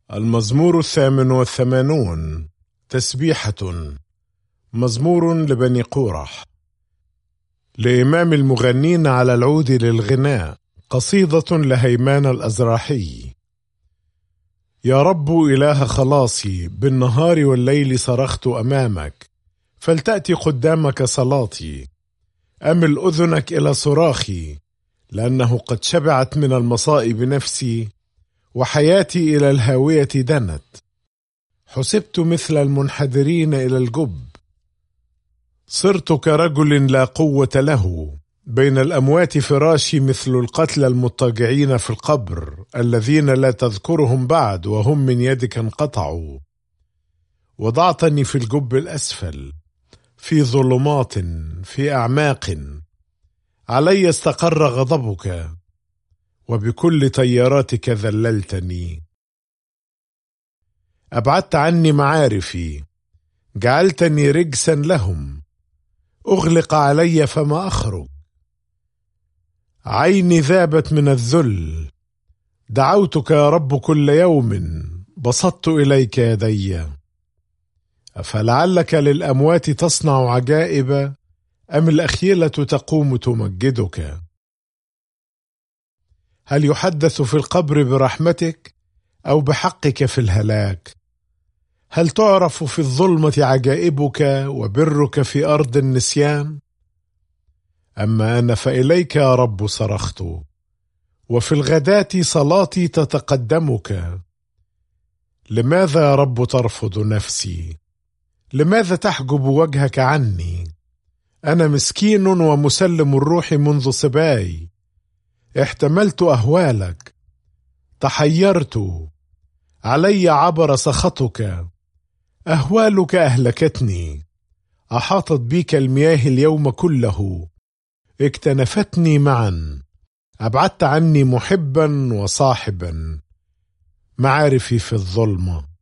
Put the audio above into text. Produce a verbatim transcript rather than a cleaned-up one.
المزمور الثامن والثمانون. تسبيحة. مزمور لبني قورح. لإمام المغنين على العود للغناء. قصيدة لهيمان الأزراحي. يا رب إله خلاصي، بالنهار والليل صرخت أمامك، فلتأتي قدامك صلاتي. أمل أذنك إلى صراخي، لأنه قد شبعت من المصائب نفسي، وحياتي إلى الهاوية دنت. حسبت مثل المنحدرين إلى الجب، صرت كرجل لا قوة له. بين الأموات فراشي مثل القتلى المضطجعين في القبر، الذين لا تذكرهم بعد وهم من يدك انقطعوا. وضعتني في الجب الأسفل، في ظلمات، في أعماق. علي استقر غضبك، وبكل طياراتك ذللتني. أبعدت عني معارفي، جعلتني رجسا لهم. أغلق علي فما أخرج، عيني ذابت من الذل. دعوتك يا رب كل يوم، بسطت إليك يدي. أفلعلك للأموات تصنع عجائب، أم الأخيلة تقوم تمجدك؟ هل يحدث في القبر برحمتك، أو بحقك في الهلاك؟ هل تعرف في الظلمة عجائبك، وبرك في أرض النسيان؟ أما أنا فإليك يا رب صرخت، وفي الغداة صلاتي تتقدمك. لماذا يا رب ترفض نفسي؟ لماذا تحجب وجهك عني؟ أنا مسكين ومسلم الروح منذ صباي، احتملت أهوالك، تحيرت، علي عبر سخطك. أهوالك أهلكتني، أحاطت بك المياه اليوم كله، اكتنفتني معا. أبعدت عني محبا وصاحبا، معارفي في الظلمة.